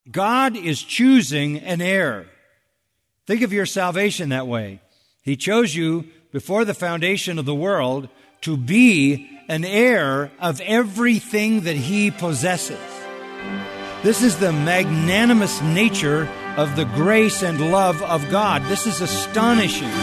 God is choosing an heir. Think of your salvation that way. He chose you before the foundation of the world to be an heir of everything that He possesses. This is the magnanimous nature of the grace and love of God. This is astonishing.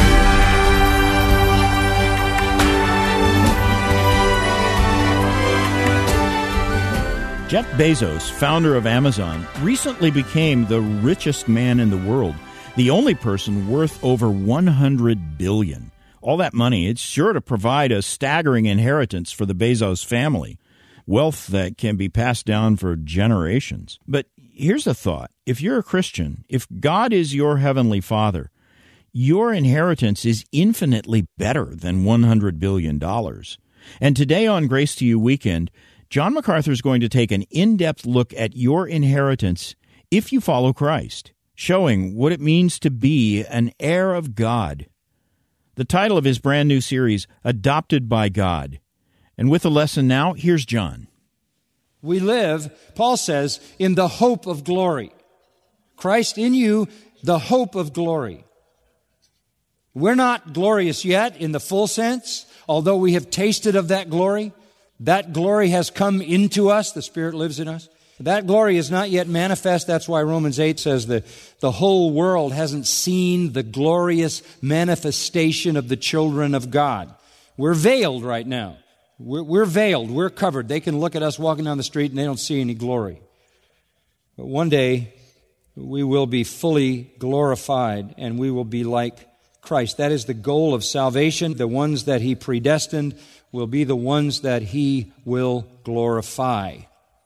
Jeff Bezos, founder of Amazon, recently became the richest man in the world, the only person worth over $100 billion. All that money, it's sure to provide a staggering inheritance for the Bezos family, wealth that can be passed down for generations. But here's a thought. If you're a Christian, if God is your heavenly Father, your inheritance is infinitely better than $100 billion. And today on Grace to You Weekend, John MacArthur is going to take an in-depth look at your inheritance if you follow Christ, showing what it means to be an heir of God. The title of his brand new series, Adopted by God. And with the lesson now, here's John. We live, Paul says, in the hope of glory. Christ in you, the hope of glory. We're not glorious yet in the full sense, although we have tasted of that glory. That glory has come into us. The Spirit lives in us. That glory is not yet manifest. That's why Romans 8 says that the whole world hasn't seen the glorious manifestation of the children of God. We're veiled right now. We're veiled. We're covered. They can look at us walking down the street and they don't see any glory. But one day, we will be fully glorified and we will be like Christ. That is the goal of salvation. The ones that He predestined will be the ones that He will glorify.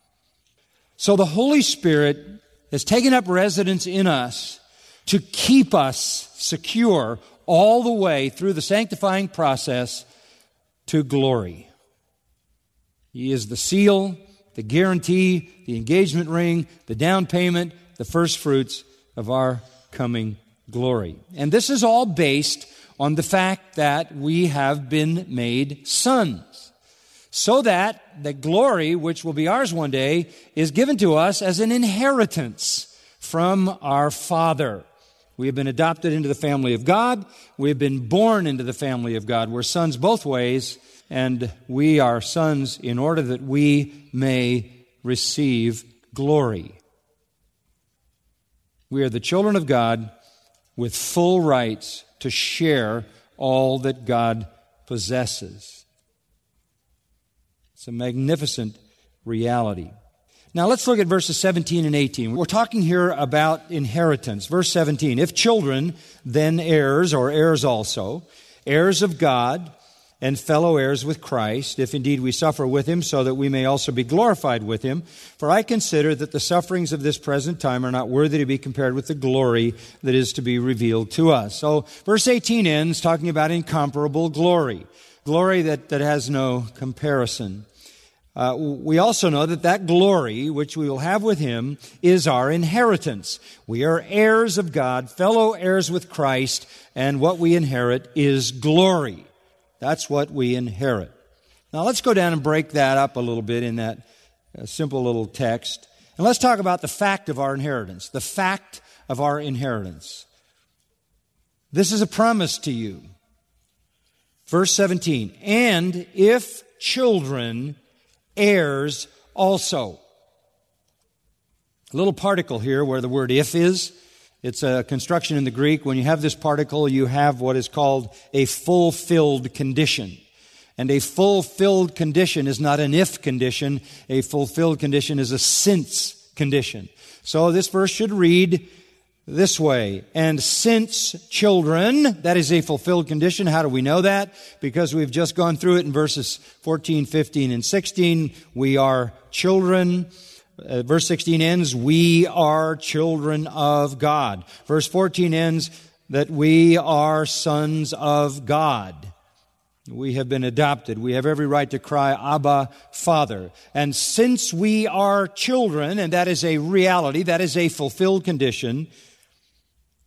So the Holy Spirit has taken up residence in us to keep us secure all the way through the sanctifying process to glory. He is the seal, the guarantee, the engagement ring, the down payment, the first fruits of our coming glory. And this is all based on the fact that we have been made sons, so that the glory, which will be ours one day, is given to us as an inheritance from our Father. We have been adopted into the family of God. We have been born into the family of God. We're sons both ways, and we are sons in order that we may receive glory. We are the children of God with full rights to share all that God possesses. It's a magnificent reality. Now let's look at verses 17 and 18. We're talking here about inheritance. Verse 17, if children, then heirs, or heirs also, heirs of God, and fellow heirs with Christ, if indeed we suffer with Him, so that we may also be glorified with Him. For I consider that the sufferings of this present time are not worthy to be compared with the glory that is to be revealed to us. So verse 18 ends talking about incomparable glory, glory that has no comparison. We also know that glory, which we will have with Him, is our inheritance. We are heirs of God, fellow heirs with Christ, and what we inherit is glory. That's what we inherit. Now let's go down and break that up a little bit in that simple little text. And let's talk about the fact of our inheritance. The fact of our inheritance. This is a promise to you. Verse 17, and if children, heirs also. A little particle here where the word if is. It's a construction in the Greek. When you have this particle, you have what is called a fulfilled condition. And a fulfilled condition is not an if condition. A fulfilled condition is a since condition. So this verse should read this way. And since children, that is a fulfilled condition. How do we know that? Because we've just gone through it in verses 14, 15, and 16. We are children. Verse 16 ends, we are children of God. Verse 14 ends, that we are sons of God. We have been adopted. We have every right to cry, Abba, Father. And since we are children, and that is a reality, that is a fulfilled condition,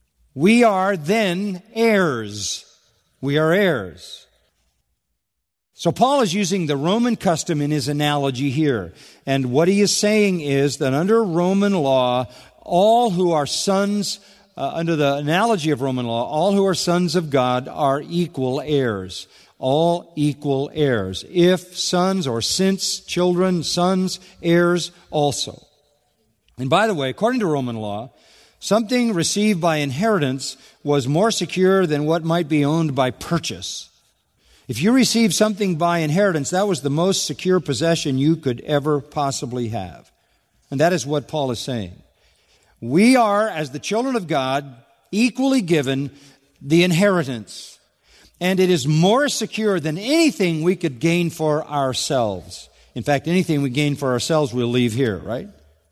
we are then heirs. We are heirs. So Paul is using the Roman custom in his analogy here. And what he is saying is that under Roman law, all who are sons, under the analogy of Roman law, all who are sons of God are equal heirs. All equal heirs. If sons, or since children, sons, heirs also. And by the way, according to Roman law, something received by inheritance was more secure than what might be owned by purchase. If you received something by inheritance, that was the most secure possession you could ever possibly have. And that is what Paul is saying. We are, as the children of God, equally given the inheritance. And it is more secure than anything we could gain for ourselves. In fact, anything we gain for ourselves, we'll leave here, right?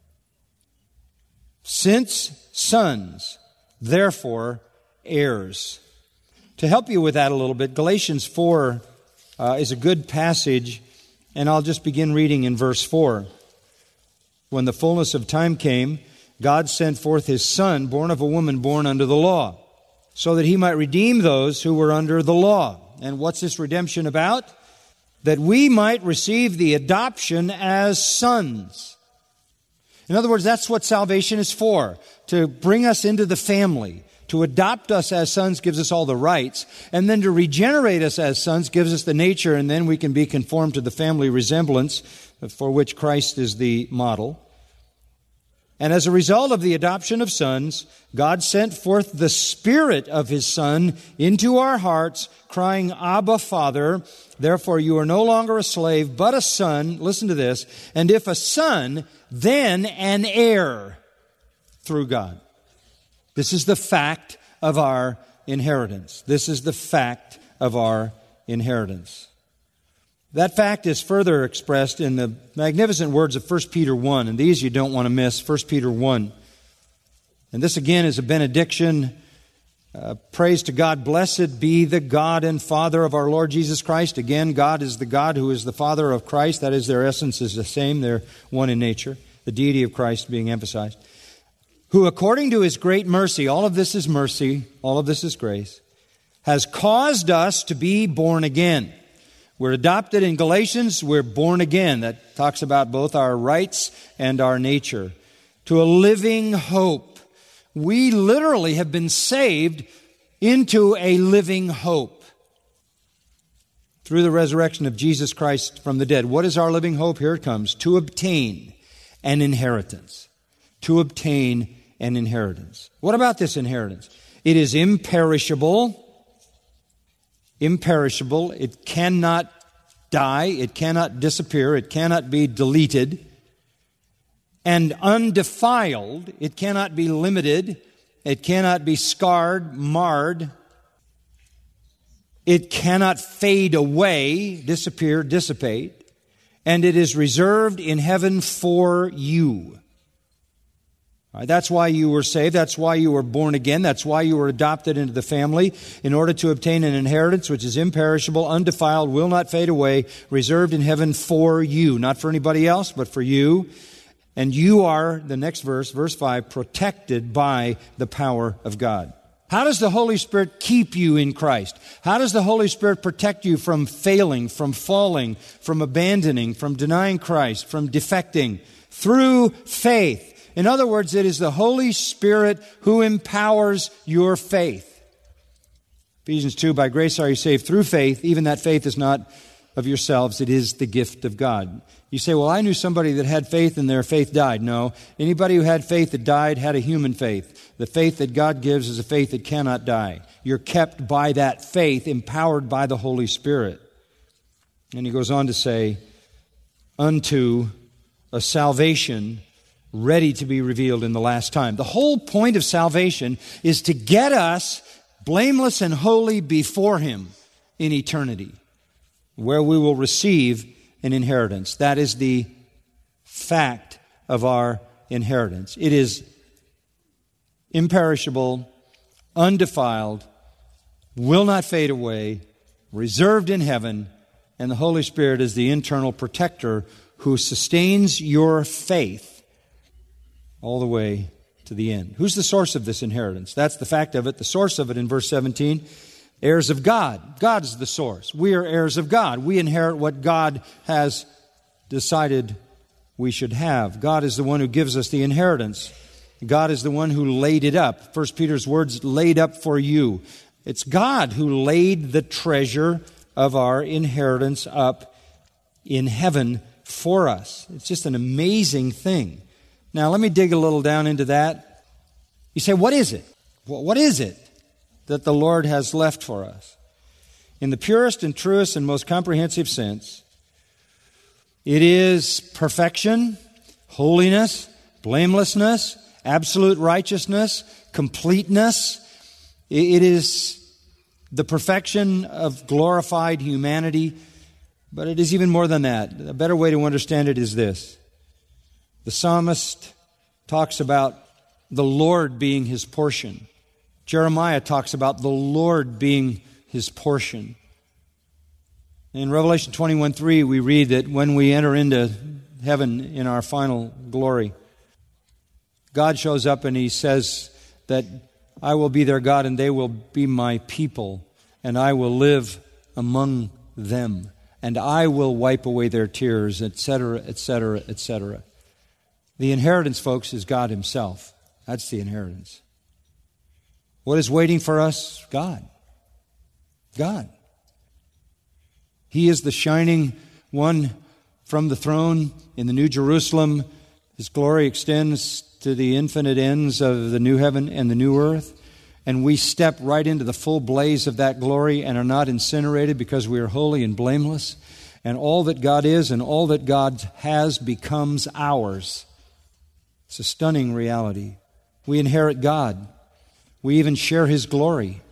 Since sons, therefore heirs. To help you with that a little bit, Galatians 4 is a good passage, and I'll just begin reading in verse 4. When the fullness of time came, God sent forth His Son, born of a woman born under the law, so that He might redeem those who were under the law. And what's this redemption about? That we might receive the adoption as sons. In other words, that's what salvation is for, to bring us into the family. To adopt us as sons gives us all the rights, and then to regenerate us as sons gives us the nature, and then we can be conformed to the family resemblance for which Christ is the model. And as a result of the adoption of sons, God sent forth the Spirit of His Son into our hearts, crying, Abba, Father. Therefore you are no longer a slave, but a son. Listen to this. And if a son, then an heir through God. This is the fact of our inheritance. This is the fact of our inheritance. That fact is further expressed in the magnificent words of 1 Peter 1, and these you don't want to miss, 1 Peter 1. And this again is a benediction. Praise to God. Blessed be the God and Father of our Lord Jesus Christ. Again, God is the God who is the Father of Christ. That is, their essence is the same. They're one in nature. The deity of Christ being emphasized. Who according to His great mercy, all of this is mercy, all of this is grace, has caused us to be born again. We're adopted in Galatians, we're born again. That talks about both our rights and our nature. To a living hope. We literally have been saved into a living hope. Through the resurrection of Jesus Christ from the dead. What is our living hope? Here it comes. To obtain an inheritance. To obtain an inheritance. What about this inheritance? It is imperishable. Imperishable. It cannot die. It cannot disappear. It cannot be deleted. And undefiled. It cannot be limited. It cannot be scarred, marred. It cannot fade away, disappear, dissipate. And it is reserved in heaven for you. That's why you were saved. That's why you were born again. That's why you were adopted into the family, in order to obtain an inheritance which is imperishable, undefiled, will not fade away, reserved in heaven for you. Not for anybody else, but for you. And you are, the next verse, verse 5, protected by the power of God. How does the Holy Spirit keep you in Christ? How does the Holy Spirit protect you from failing, from falling, from abandoning, from denying Christ, from defecting? Through faith. In other words, it is the Holy Spirit who empowers your faith. Ephesians 2, by grace are you saved through faith. Even that faith is not of yourselves. It is the gift of God. You say, well, I knew somebody that had faith and their faith died. No. Anybody who had faith that died had a human faith. The faith that God gives is a faith that cannot die. You're kept by that faith, empowered by the Holy Spirit. And he goes on to say, unto a salvation ready to be revealed in the last time. The whole point of salvation is to get us blameless and holy before Him in eternity, where we will receive an inheritance. That is the fact of our inheritance. It is imperishable, undefiled, will not fade away, reserved in heaven, and the Holy Spirit is the internal protector who sustains your faith all the way to the end. Who's the source of this inheritance? That's the fact of it. The source of it in verse 17. Heirs of God. God is the source. We are heirs of God. We inherit what God has decided we should have. God is the one who gives us the inheritance. God is the one who laid it up. 1 Peter's words, laid up for you. It's God who laid the treasure of our inheritance up in heaven for us. It's just an amazing thing. Now, let me dig a little down into that. You say, what is it? What is it that the Lord has left for us? In the purest and truest and most comprehensive sense, it is perfection, holiness, blamelessness, absolute righteousness, completeness. It is the perfection of glorified humanity, but it is even more than that. A better way to understand it is this. The psalmist talks about the Lord being his portion. Jeremiah talks about the Lord being his portion. In Revelation 21:3, we read that when we enter into heaven in our final glory, God shows up and he says that I will be their God and they will be my people, and I will live among them, and I will wipe away their tears, etc., etc., etc. The inheritance, folks, is God himself. That's the inheritance. What is waiting for us? God. God. He is the shining one from the throne in the New Jerusalem. His glory extends to the infinite ends of the new heaven and the new earth. And we step right into the full blaze of that glory and are not incinerated because we are holy and blameless. And all that God is and all that God has becomes ours. It's a stunning reality. We inherit God. We even share his glory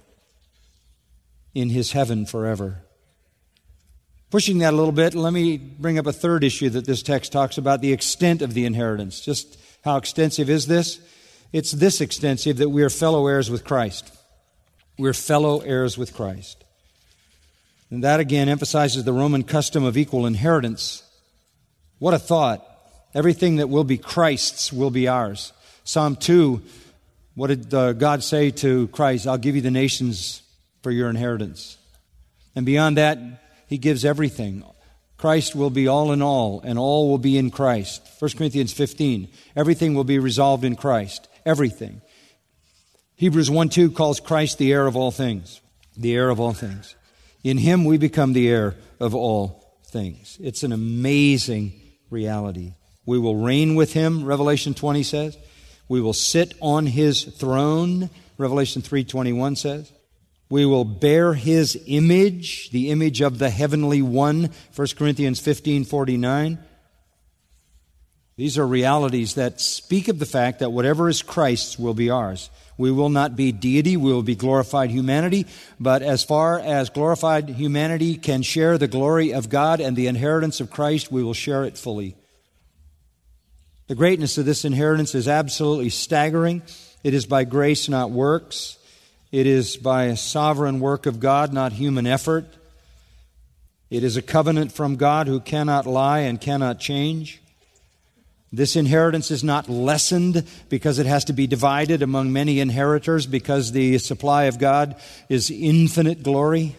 in his heaven forever. Pushing that a little bit, let me bring up a third issue that this text talks about, the extent of the inheritance. Just how extensive is this? It's this extensive that we are fellow heirs with Christ. We're fellow heirs with Christ. And that again emphasizes the Roman custom of equal inheritance. What a thought. Everything that will be Christ's will be ours. Psalm 2, what did God say to Christ? I'll give you the nations for your inheritance. And beyond that, he gives everything. Christ will be all in all, and all will be in Christ. 1 Corinthians 15, everything will be resolved in Christ. Everything. Hebrews 1:2 calls Christ the heir of all things. The heir of all things. In him we become the heir of all things. It's an amazing reality. We will reign with him, Revelation 20 says. We will sit on his throne, Revelation 3:21 says. We will bear his image, the image of the heavenly one, 1 Corinthians 15:49. These are realities that speak of the fact that whatever is Christ's will be ours. We will not be deity, we will be glorified humanity, but as far as glorified humanity can share the glory of God and the inheritance of Christ, we will share it fully. The greatness of this inheritance is absolutely staggering. It is by grace, not works. It is by a sovereign work of God, not human effort. It is a covenant from God who cannot lie and cannot change. This inheritance is not lessened because it has to be divided among many inheritors, because the supply of God is infinite glory.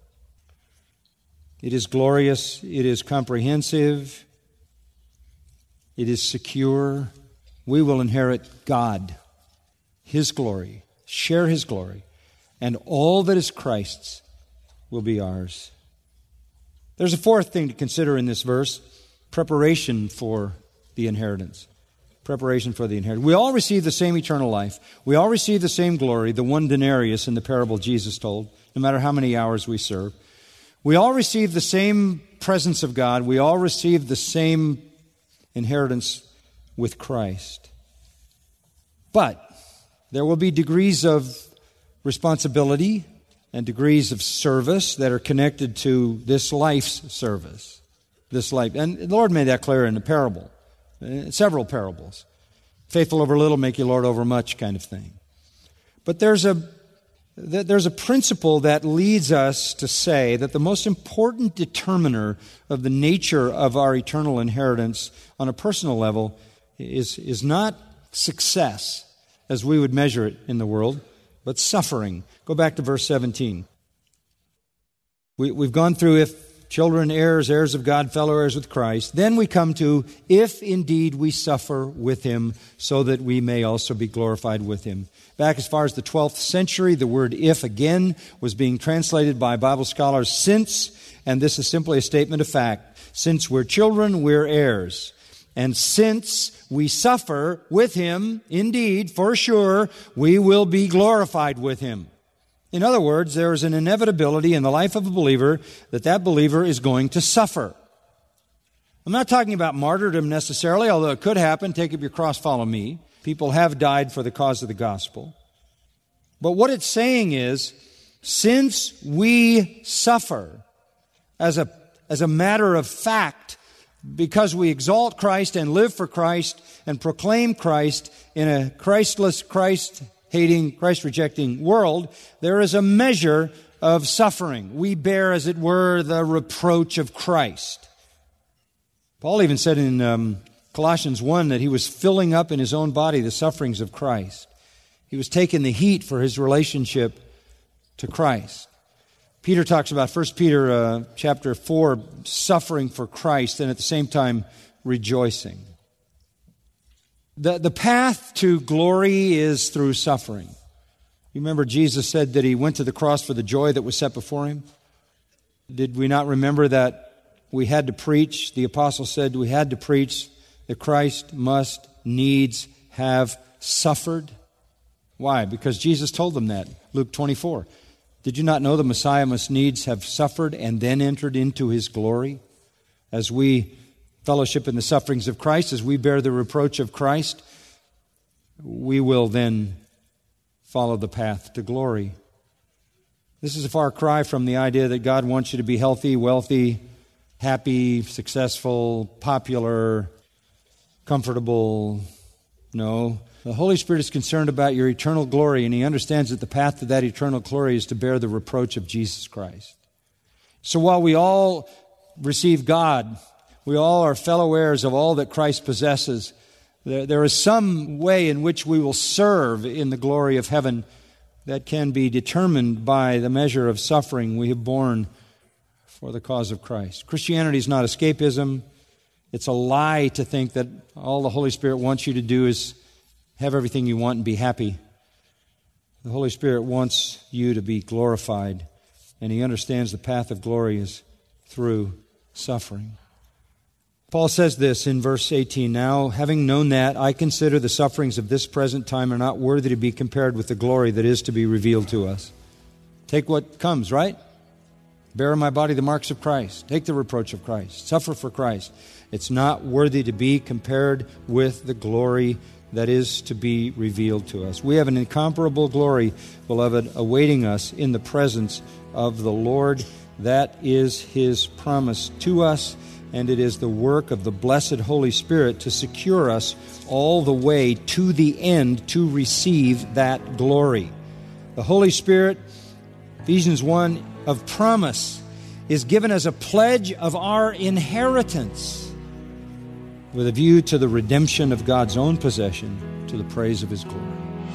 It is glorious. It is comprehensive. It is secure. We will inherit God, his glory, share his glory, and all that is Christ's will be ours. There's a fourth thing to consider in this verse, preparation for the inheritance. Preparation for the inheritance. We all receive the same eternal life. We all receive the same glory, the one denarius in the parable Jesus told, no matter how many hours we serve. We all receive the same presence of God. We all receive the same inheritance with Christ. But there will be degrees of responsibility and degrees of service that are connected to this life's service. This life. And the Lord made that clear in the parable. Several parables. Faithful over little, make you Lord over much kind of thing. But there's a principle that leads us to say that the most important determiner of the nature of our eternal inheritance on a personal level is not success, as we would measure it in the world, but suffering. Go back to verse 17. We've gone through if children, heirs, heirs of God, fellow heirs with Christ. Then we come to if indeed we suffer with him, so that we may also be glorified with him. Back as far as the 12th century, the word if again was being translated by Bible scholars since, and this is simply a statement of fact. Since we're children, we're heirs. And since we suffer with him, indeed, for sure, we will be glorified with him. In other words, there is an inevitability in the life of a believer that believer is going to suffer. I'm not talking about martyrdom necessarily, although it could happen. Take up your cross, follow me. People have died for the cause of the gospel. But what it's saying is, since we suffer as a matter of fact, because we exalt Christ and live for Christ and proclaim Christ in a Christless, Christ-hating, Christ-rejecting world, there is a measure of suffering. We bear, as it were, the reproach of Christ. Paul even said in Colossians 1 that he was filling up in his own body the sufferings of Christ. He was taking the heat for his relationship to Christ. Peter talks about 1 Peter chapter 4, suffering for Christ and at the same time rejoicing. The path to glory is through suffering. You remember Jesus said that he went to the cross for the joy that was set before him? Did we not remember that we had to preach? The apostle said we had to preach that Christ must needs have suffered. Why? Because Jesus told them that. Luke 24. Did you not know the Messiah must needs have suffered and then entered into his glory? As we fellowship in the sufferings of Christ, as we bear the reproach of Christ, we will then follow the path to glory. This is a far cry from the idea that God wants you to be healthy, wealthy, happy, successful, popular, comfortable. No. The Holy Spirit is concerned about your eternal glory, and he understands that the path to that eternal glory is to bear the reproach of Jesus Christ. So while we all receive God, we all are fellow heirs of all that Christ possesses, there is some way in which we will serve in the glory of heaven that can be determined by the measure of suffering we have borne for the cause of Christ. Christianity is not escapism. It's a lie to think that all the Holy Spirit wants you to do is have everything you want and be happy. The Holy Spirit wants you to be glorified, and he understands the path of glory is through suffering. Paul says this in verse 18, "Now, having known that, I consider the sufferings of this present time are not worthy to be compared with the glory that is to be revealed to us." Take what comes, right? Bear in my body the marks of Christ. Take the reproach of Christ. Suffer for Christ. It's not worthy to be compared with the glory that is to be revealed to us. We have an incomparable glory, beloved, awaiting us in the presence of the Lord. That is his promise to us, and it is the work of the blessed Holy Spirit to secure us all the way to the end to receive that glory. The Holy Spirit, Ephesians 1, of promise, is given as a pledge of our inheritance, with a view to the redemption of God's own possession, to the praise of his glory.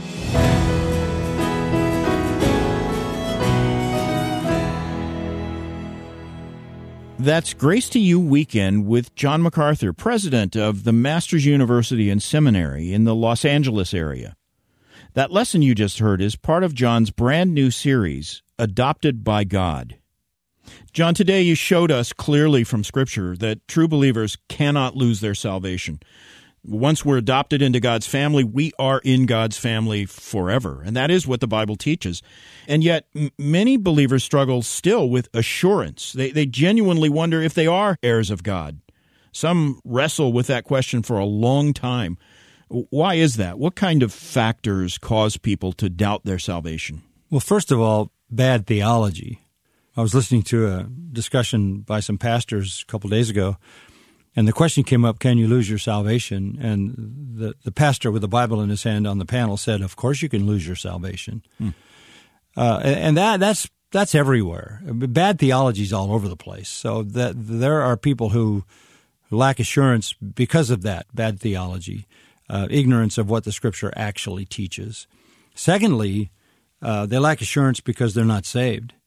That's Grace to You Weekend with John MacArthur, president of the Masters University and Seminary in the Los Angeles area. That lesson you just heard is part of John's brand new series, Adopted by God. John, today you showed us clearly from Scripture that true believers cannot lose their salvation. Once we're adopted into God's family, we are in God's family forever. And that is what the Bible teaches. And yet, many believers struggle still with assurance. They genuinely wonder if they are heirs of God. Some wrestle with that question for a long time. Why is that? What kind of factors cause people to doubt their salvation? Well, first of all, bad theology. I was listening to a discussion by some pastors a couple days ago, and the question came up, can you lose your salvation? And the pastor with the Bible in his hand on the panel said, of course you can lose your salvation. And that's everywhere. Bad theology is all over the place. So that there are people who lack assurance because of that bad theology, ignorance of what the Scripture actually teaches. Secondly, they lack assurance because they're not saved.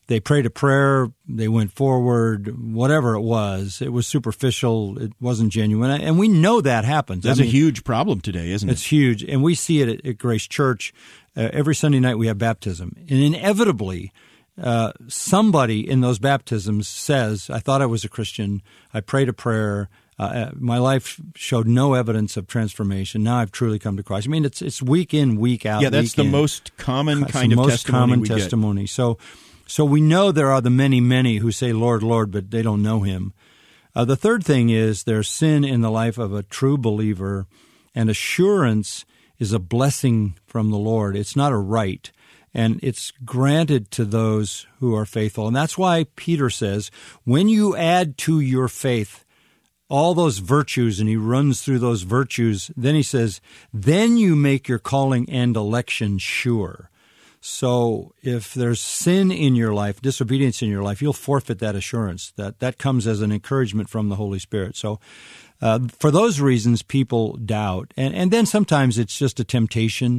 They prayed a prayer, they went forward, whatever it was superficial, it wasn't genuine. And we know that happens. That's a huge problem today, isn't it? It's huge. And we see it at Grace Church. Every Sunday night we have baptism. And inevitably, somebody in those baptisms says, I thought I was a Christian, I prayed a prayer, my life showed no evidence of transformation. Now I've truly come to Christ. I mean, it's week in, week out. Yeah, that's the most common kind of testimony we get. So we know there are the many, many who say, Lord, Lord, but they don't know him. The third thing is there's sin in the life of a true believer, and assurance is a blessing from the Lord. It's not a right, and it's granted to those who are faithful. And that's why Peter says, when you add to your faith all those virtues, and he runs through those virtues, then he says, then you make your calling and election sure. So if there's sin in your life, disobedience in your life, you'll forfeit that assurance. That comes as an encouragement from the Holy Spirit. So for those reasons, people doubt. And then sometimes it's just a temptation.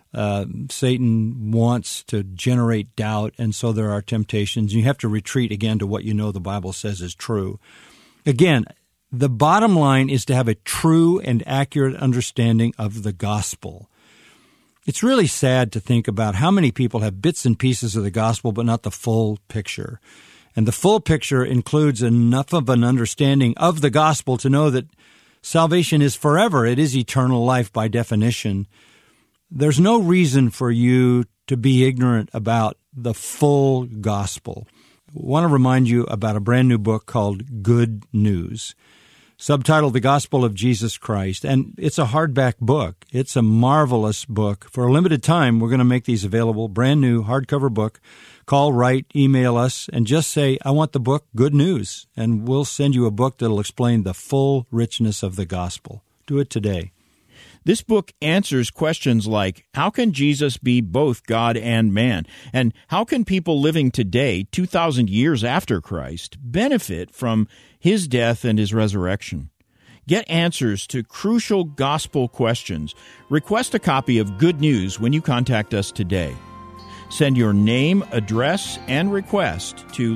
Satan wants to generate doubt, and so there are temptations. You have to retreat again to what you know the Bible says is true. Again, the bottom line is to have a true and accurate understanding of the gospel. It's really sad to think about how many people have bits and pieces of the gospel, but not the full picture. And the full picture includes enough of an understanding of the gospel to know that salvation is forever. It is eternal life by definition. There's no reason for you to be ignorant about the full gospel. I want to remind you about a brand new book called Good News, subtitled The Gospel of Jesus Christ. And it's a hardback book. It's a marvelous book. For a limited time, we're going to make these available. Brand new hardcover book. Call, write, email us, and just say, I want the book Good News. And we'll send you a book that'll explain the full richness of the gospel. Do it today. This book answers questions like, how can Jesus be both God and man? And how can people living today, 2,000 years after Christ, benefit from his death and his resurrection? Get answers to crucial gospel questions. Request a copy of Good News when you contact us today. Send your name, address, and request to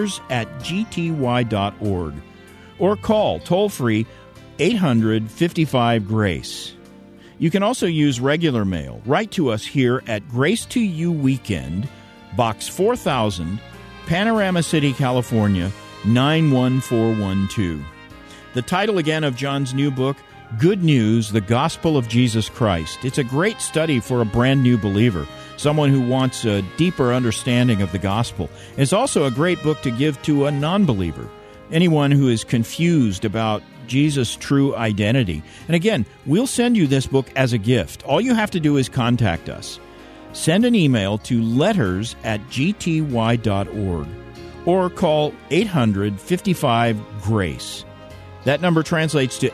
letters@gty.org or call toll-free 800-55-GRACE. You can also use regular mail. Write to us here at Grace to You Weekend, Box 4000, Panorama City, California, 91412. The title again of John's new book, Good News, The Gospel of Jesus Christ. It's a great study for a brand new believer, someone who wants a deeper understanding of the gospel. It's also a great book to give to a non-believer, anyone who is confused about Jesus' true identity. And again, we'll send you this book as a gift. All you have to do is contact us. Send an email to letters@gty.org or call 800-55-GRACE. That number translates to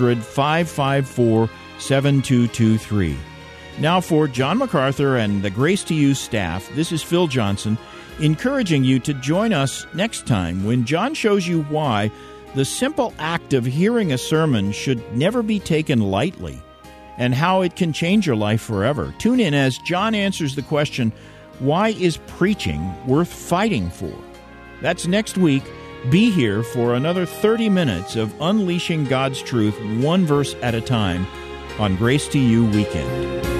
800-554-7223. Now for John MacArthur and the Grace to You staff, this is Phil Johnson, encouraging you to join us next time when John shows you why the simple act of hearing a sermon should never be taken lightly, and how it can change your life forever. Tune in as John answers the question, why is preaching worth fighting for? That's next week. Be here for another 30 minutes of unleashing God's truth, one verse at a time, on Grace to You Weekend.